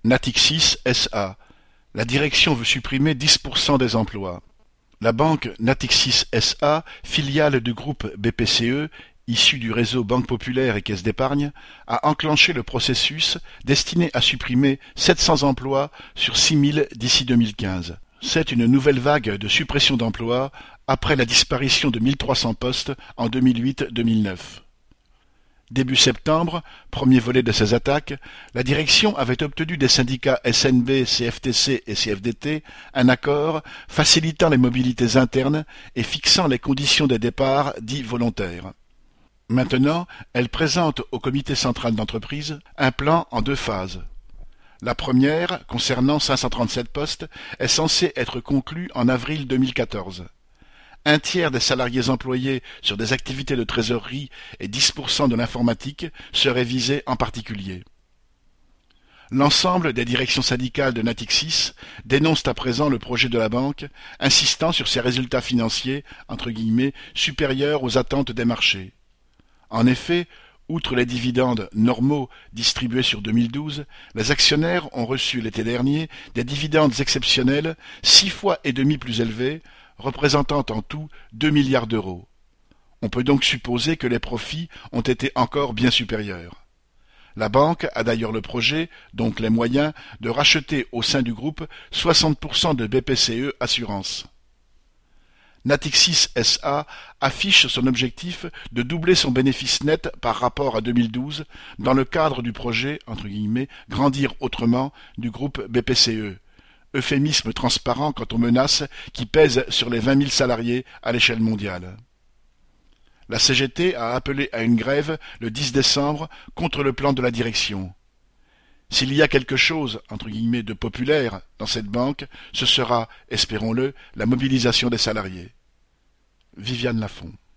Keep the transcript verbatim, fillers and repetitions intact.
Natixis S A. La direction veut supprimer dix pour cent des emplois. La banque Natixis S A, filiale du groupe B P C E, issue du réseau Banque Populaire et Caisse d'Épargne, a enclenché le processus destiné à supprimer sept cents emplois sur six mille d'ici deux mille quinze. C'est une nouvelle vague de suppression d'emplois après la disparition de mille trois cents postes en deux mille huit deux mille neuf. Début septembre, premier volet de ces attaques, la direction avait obtenu des syndicats S N B, C F T C et C F D T un accord facilitant les mobilités internes et fixant les conditions des départs dits volontaires. Maintenant, elle présente au comité central d'entreprise un plan en deux phases. La première, concernant cinq cent trente-sept postes, est censée être conclue en avril deux mille quatorze. Un tiers des salariés employés sur des activités de trésorerie et dix pour cent de l'informatique seraient visés en particulier. L'ensemble des directions syndicales de Natixis dénoncent à présent le projet de la banque, insistant sur ses résultats financiers, entre guillemets, supérieurs aux attentes des marchés. En effet, outre les dividendes normaux distribués sur deux mille douze, les actionnaires ont reçu l'été dernier des dividendes exceptionnels six fois et demi plus élevés, représentant en tout deux milliards d'euros. On peut donc supposer que les profits ont été encore bien supérieurs. La banque a d'ailleurs le projet, donc les moyens, de racheter au sein du groupe soixante pour cent de B P C E Assurance. Natixis S A affiche son objectif de doubler son bénéfice net par rapport à deux mille douze dans le cadre du projet entre guillemets, « Grandir autrement » du groupe B P C E. Euphémisme transparent quant aux menaces qui pèsent sur les vingt mille salariés à l'échelle mondiale. La C G T a appelé à une grève le dix décembre contre le plan de la direction. S'il y a quelque chose, entre guillemets, de populaire dans cette banque, ce sera, espérons-le, la mobilisation des salariés. Viviane Lafont.